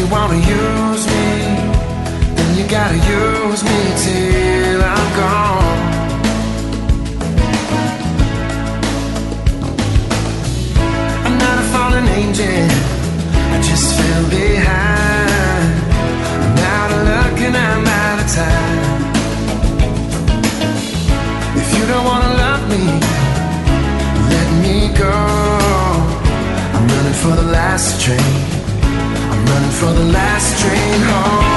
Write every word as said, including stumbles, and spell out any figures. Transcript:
you wanna use me, then you gotta use me till I'm gone. I'm not a fallen angel, I just fell behind. I'm out of luck and I'm out of time. If you don't wanna love me, let me go. I'm running for the last train, I'm running for the last train home.